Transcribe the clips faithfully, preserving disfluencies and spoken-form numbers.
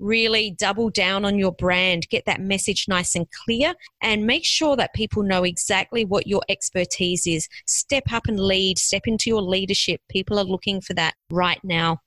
really double down on your brand, get that message nice and clear, and make sure that people know exactly what your expertise is. Step up and lead, step into your leadership. People are looking for that right now.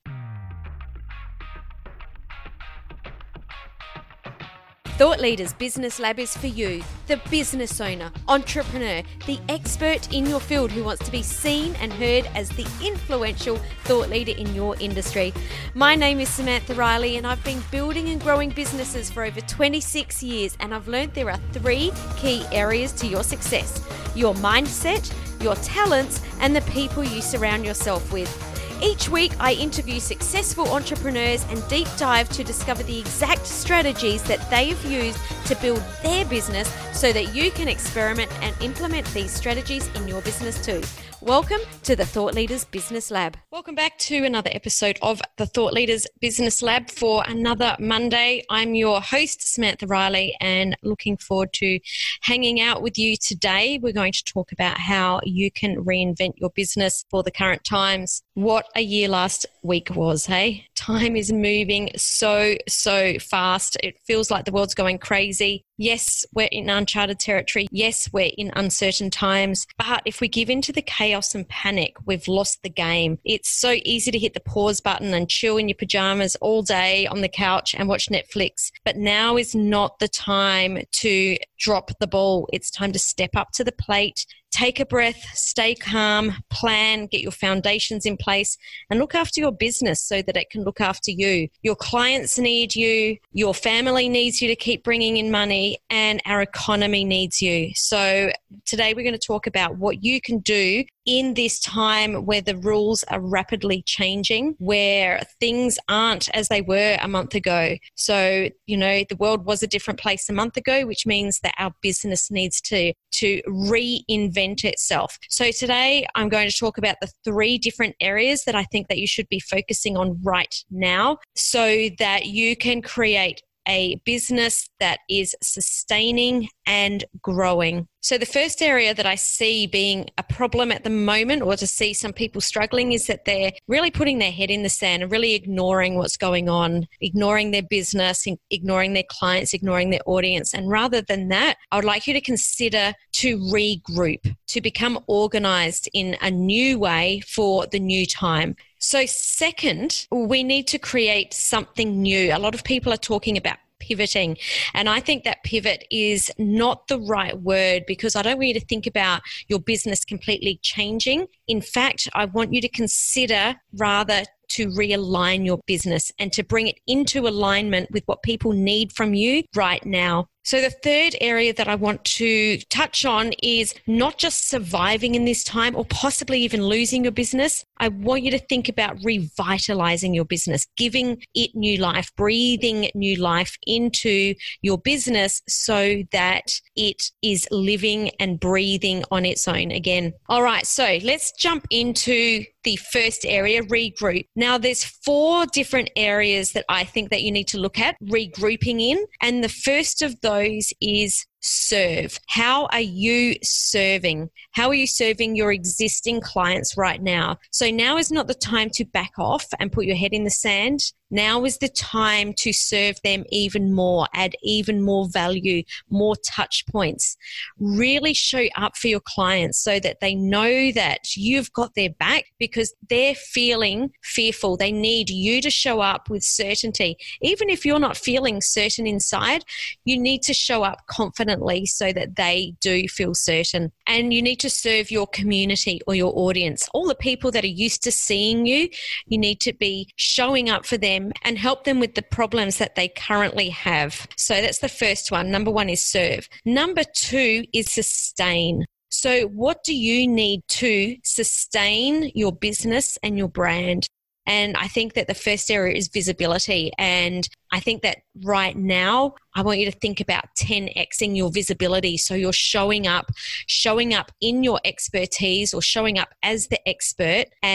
Thought Leaders Business Lab is for you, the business owner, entrepreneur, the expert in your field who wants to be seen and heard as the influential thought leader in your industry. My name is Samantha Riley, and I've been building and growing businesses for over twenty-six years, and I've learned there are three key areas to your success: your mindset, your talents, and the people you surround yourself with. Each week, I interview successful entrepreneurs and deep dive to discover the exact strategies that they have used to build their business so that you can experiment and implement these strategies in your business too. Welcome to the Thought Leaders Business Lab. Welcome back to another episode of the Thought Leaders Business Lab for another Monday. I'm your host, Samantha Riley, and looking forward to hanging out with you today. We're going to talk about how you can reinvent your business for the current times. What a year last week was, hey? Time is moving so, so fast. It feels like the world's going crazy. Yes, we're in uncharted territory. Yes, we're in uncertain times. But if we give in to the chaos and panic, we've lost the game. It's so easy to hit the pause button and chill in your pajamas all day on the couch and watch Netflix. But now is not the time to drop the ball. It's time to step up to the plate. Take a breath, stay calm, plan, get your foundations in place, and look after your business so that it can look after you. Your clients need you, your family needs you to keep bringing in money, and our economy needs you. So today we're going to talk about what you can do in this time where the rules are rapidly changing, where things aren't as they were a month ago. So, you know, the world was a different place a month ago, which means that our business needs to, to reinvent itself. So today I'm going to talk about the three different areas that I think that you should be focusing on right now so that you can create a business that is sustaining and growing. So the first area that I see being a problem at the moment, or to see some people struggling, is that they're really putting their head in the sand and really ignoring what's going on, ignoring their business, ignoring their clients, ignoring their audience. And rather than that, I would like you to consider to regroup, to become organized in a new way for the new time. So second, we need to create something new. A lot of people are talking about pivoting. And I think that pivot is not the right word, because I don't want you to think about your business completely changing. In fact, I want you to consider rather to realign your business and to bring it into alignment with what people need from you right now. So the third area that I want to touch on is not just surviving in this time or possibly even losing your business. I want you to think about revitalizing your business, giving it new life, breathing new life into your business so that it is living and breathing on its own again. All right, so let's jump into the first area, regroup. Now, there's four different areas that I think that you need to look at regrouping in. And the first of those is serve. How are you serving? How are you serving your existing clients right now? So now is not the time to back off and put your head in the sand. Now is the time to serve them even more, add even more value, more touch points. Really show up for your clients so that they know that you've got their back, because they're feeling fearful. They need you to show up with certainty. Even if you're not feeling certain inside, you need to show up confidently so that they do feel certain. And you need to serve your community or your audience. All the people that are used to seeing you, you need to be showing up for them and help them with the problems that they currently have. So that's the first one. Number one is serve. Number two is sustain. So what do you need to sustain your business and your brand? And I think that the first area is visibility. And I think that right now, I want you to think about ten X-ing your visibility. So you're showing up, showing up in your expertise or showing up as the expert and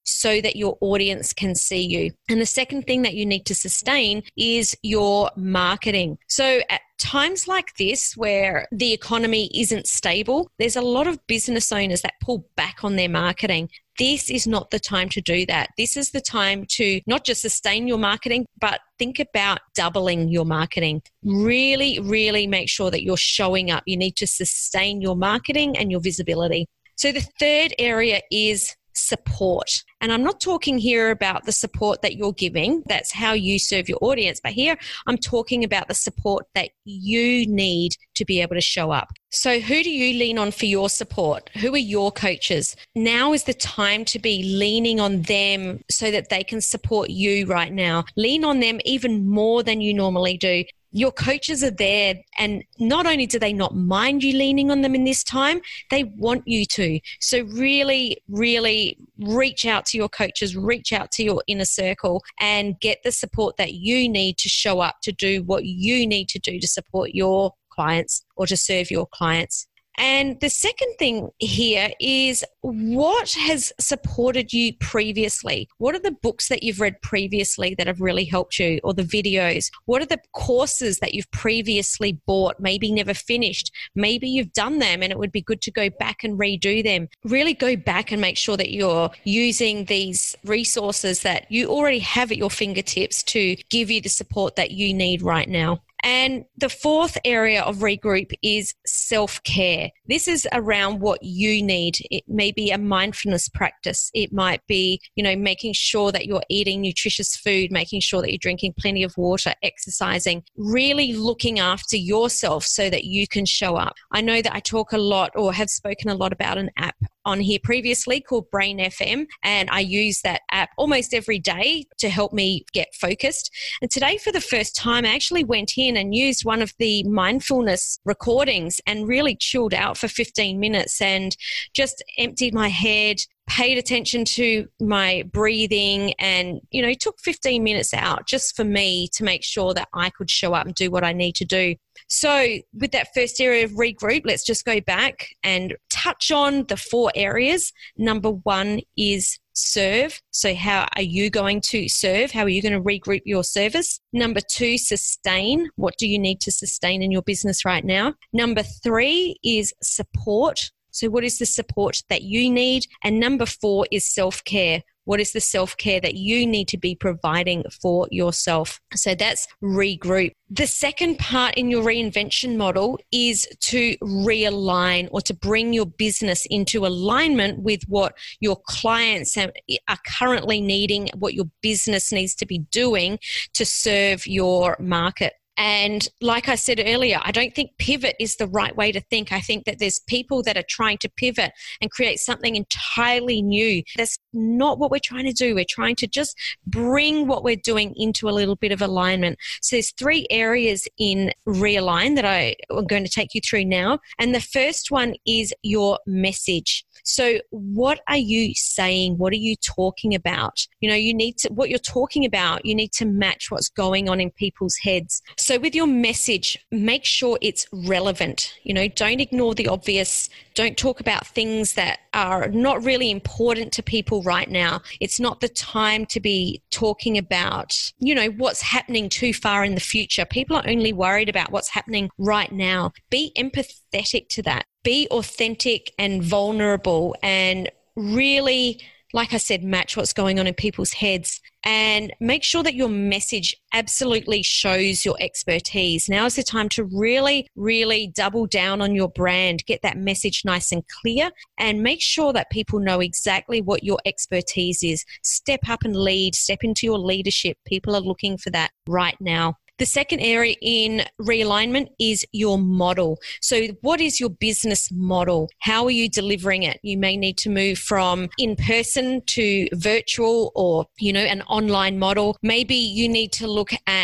so that your audience can see you. And the second thing that you need to sustain is your marketing. So at times like this, where the economy isn't stable, there's a lot of business owners that pull back on their marketing. This is not the time to do that. This is the time to not just sustain your marketing, but think about doubling your marketing. Really, really make sure that you're showing up. You need to sustain your marketing and your visibility. So the third area is support. And I'm not talking here about the support that you're giving. That's how you serve your audience. But here I'm talking about the support that you need to be able to show up. So who do you lean on for your support? Who are your coaches? Now is the time to be leaning on them so that they can support you right now. Lean on them even more than you normally do. Your coaches are there, and not only do they not mind you leaning on them in this time, they want you to. So really, really reach out to your coaches, reach out to your inner circle and get the support that you need to show up to do what you need to do to support your clients or to serve your clients. And the second thing here is, what has supported you previously? What are the books that you've read previously that have really helped you, or the videos? What are the courses that you've previously bought, maybe never finished? Maybe you've done them and it would be good to go back and redo them. Really go back and make sure that you're using these resources that you already have at your fingertips to give you the support that you need right now. And the fourth area of regroup is self-care. This is around what you need. It may be a mindfulness practice. It might be, you know, making sure that you're eating nutritious food, making sure that you're drinking plenty of water, exercising, really looking after yourself so that you can show up. I know that I talk a lot, or have spoken a lot, about an app on here previously called Brain F M, and I use that app almost every day to help me get focused. And today, for the first time, I actually went in and used one of the mindfulness recordings and really chilled out for fifteen minutes and just emptied my head, paid attention to my breathing, and, you know, took fifteen minutes out just for me to make sure that I could show up and do what I need to do. So with that first area of regroup, let's just go back and touch on the four areas. Number one is serve. So how are you going to serve? How are you going to regroup your service? Number two, sustain. What do you need to sustain in your business right now? Number three is support. So what is the support that you need? And number four is self-care. What is the self-care that you need to be providing for yourself? So that's regroup. The second part in your reinvention model is to realign, or to bring your business into alignment with what your clients are currently needing, what your business needs to be doing to serve your market. And like I said earlier, I don't think pivot is the right way to think. I think that there's people that are trying to pivot and create something entirely new. That's not what we're trying to do. We're trying to just bring what we're doing into a little bit of alignment. So there's three areas in realign that I am going to take you through now. And the first one is your message. So what are you saying? What are you talking about? You know, you need to, what you're talking about, you need to match what's going on in people's heads. So with your message, make sure it's relevant. You know, don't ignore the obvious. Don't talk about things that are not really important to people right now. It's not the time to be talking about, you know, what's happening too far in the future. People are only worried about what's happening right now. Be empathetic to that. Be authentic and vulnerable, and really, like I said, match what's going on in people's heads, and make sure that your message absolutely shows your expertise. Now is the time to really, really double down on your brand, get that message nice and clear, and make sure that people know exactly what your expertise is. Step up and lead, step into your leadership. People are looking for that right now. The second area in realignment is your model. So what is your business model? How are you delivering it? You may need to move from in-person to virtual, or, you know, an online model. Maybe you need to look at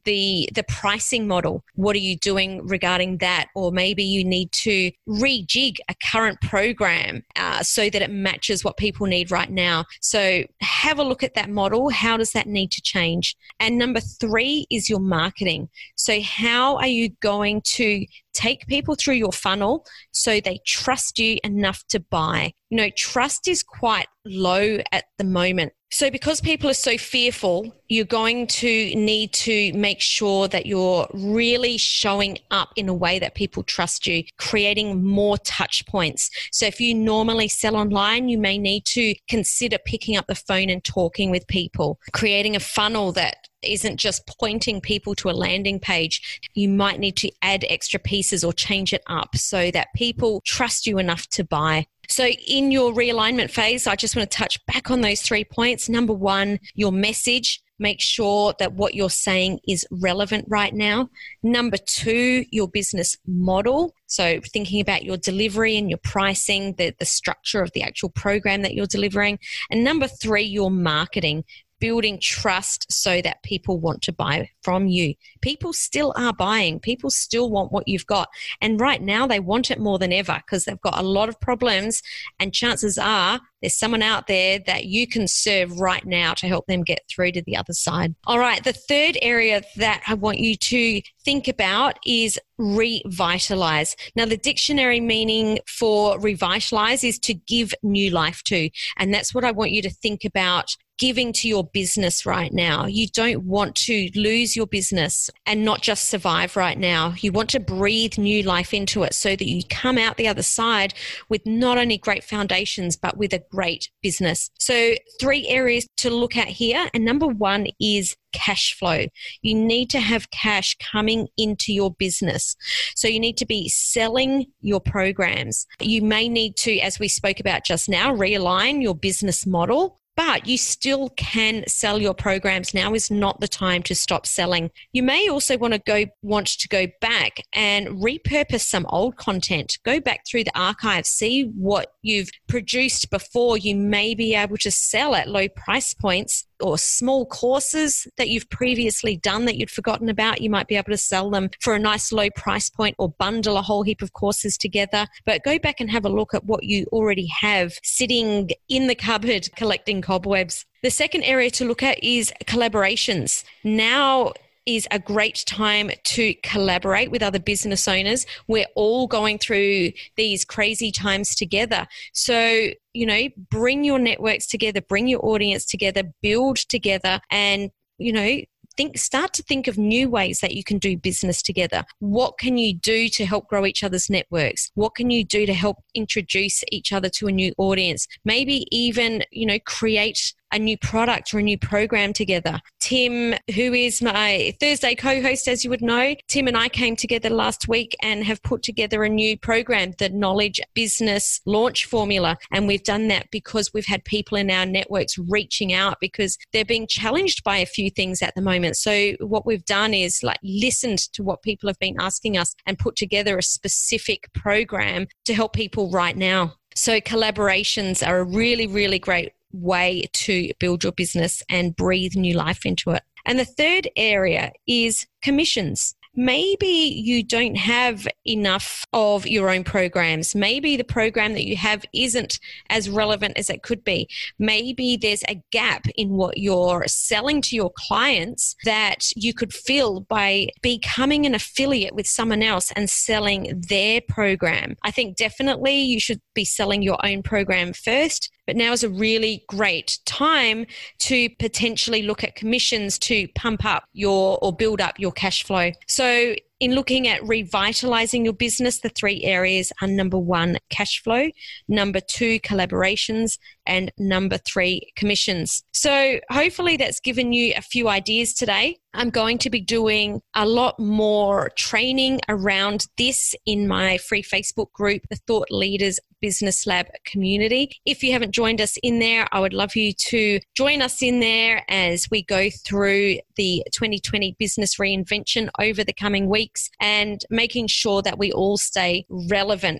the the pricing model. What are you doing regarding that? Or maybe you need to rejig a current program uh, so that it matches what people need right now. So have a look at that model. How does that need to change? And number three is your marketing. So how are you going to take people through your funnel so they trust you enough to buy? You know, trust is quite low at the moment. So because people are so fearful, you're going to need to make sure that you're really showing up in a way that people trust you, creating more touch points. So if you normally sell online, you may need to consider picking up the phone and talking with people, creating a funnel that isn't just pointing people to a landing page. You might need to add extra pieces or change it up so that people trust you enough to buy. So in your realignment phase, I just want to touch back on those three points. Number one, your message. Make sure that what you're saying is relevant right now. Number two, your business model. So thinking about your delivery and your pricing, the, the structure of the actual program that you're delivering. And number three, your marketing. Building trust so that people want to buy from you. People still are buying. People still want what you've got. And right now they want it more than ever because they've got a lot of problems, and chances are there's someone out there that you can serve right now to help them get through to the other side. All right, the third area that I want you to think about is revitalize. Now, the dictionary meaning for revitalize is to give new life to. And that's what I want you to think about giving to your business right now. You don't want to lose your business and not just survive right now. You want to breathe new life into it so that you come out the other side with not only great foundations, but with a great business. So three areas to look at here. And number one is cash flow. You need to have cash coming into your business. So you need to be selling your programs. You may need to, as we spoke about just now, realign your business model. But you still can sell your programs. Now is not the time to stop selling. You may also want to go want to go back and repurpose some old content. Go back through the archive, see what you've produced before. You may be able to sell at low price points, or small courses that you've previously done that you'd forgotten about. You might be able to sell them for a nice low price point or bundle a whole heap of courses together. But go back and have a look at what you already have sitting in the cupboard collecting cobwebs. The second area to look at is collaborations. Now is a great time to collaborate with other business owners. We're all going through these crazy times together. So, you know, bring your networks together, bring your audience together, build together, and, you know, think, start to think of new ways that you can do business together. What can you do to help grow each other's networks? What can you do to help introduce each other to a new audience? Maybe even, you know, create a new product or a new program together. Tim, who is my Thursday co-host, as you would know, Tim and I came together last week and have put together a new program, the Knowledge Business Launch Formula. And we've done that because we've had people in our networks reaching out because they're being challenged by a few things at the moment. So what we've done is like listened to what people have been asking us and put together a specific program to help people right now. So collaborations are a really, really great way to build your business and breathe new life into it. And the third area is commissions. Maybe you don't have enough of your own programs. Maybe the program that you have isn't as relevant as it could be. Maybe there's a gap in what you're selling to your clients that you could fill by becoming an affiliate with someone else and selling their program. I think definitely you should be selling your own program first. But now is a really great time to potentially look at commissions to pump up your or build up your cash flow. So in looking at revitalizing your business, the three areas are number one, cash flow, number two, collaborations, and number three, commissions. So hopefully that's given you a few ideas today. I'm going to be doing a lot more training around this in my free Facebook group, the Thought Leaders Business Lab community. If you haven't joined us in there, I would love you to join us in there as we go through the twenty twenty business reinvention over the coming weeks and making sure that we all stay relevant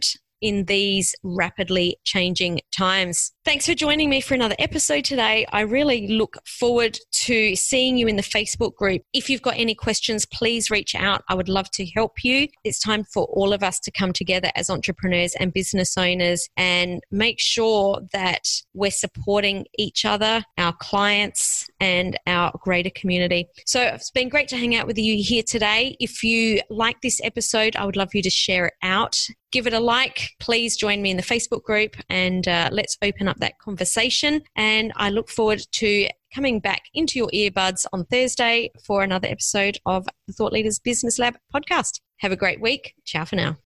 in these rapidly changing times. Thanks for joining me for another episode today. I really look forward to seeing you in the Facebook group. If you've got any questions, please reach out. I would love to help you. It's time for all of us to come together as entrepreneurs and business owners and make sure that we're supporting each other, our clients, and our greater community. So it's been great to hang out with you here today. If you like this episode, I would love you to share it out. Give it a like. Please join me in the Facebook group and uh, let's open up that conversation. And I look forward to coming back into your earbuds on Thursday for another episode of the Thought Leaders Business Lab podcast. Have a great week. Ciao for now.